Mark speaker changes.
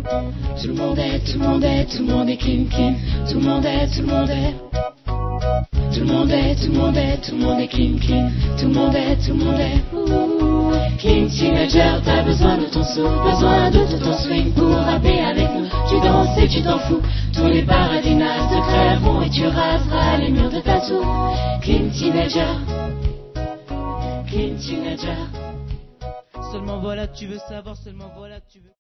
Speaker 1: Tout le monde est, tout le monde est, tout le monde est clean, clean. Tout le monde est, tout le monde est. Tout le monde est, tout le monde est, tout le monde est clean, clean. Tout le monde est, tout le monde est. Clean teenager, t'as besoin de ton sou, besoin de tout ton swing pour rapper avec nous. Tu danses et tu t'en fous. Tous les paradis nazes te crèveront et tu raseras les murs de ta tour. Clean teenager. Clean teenager.
Speaker 2: Seulement voilà que tu veux savoir, seulement voilà que tu veux.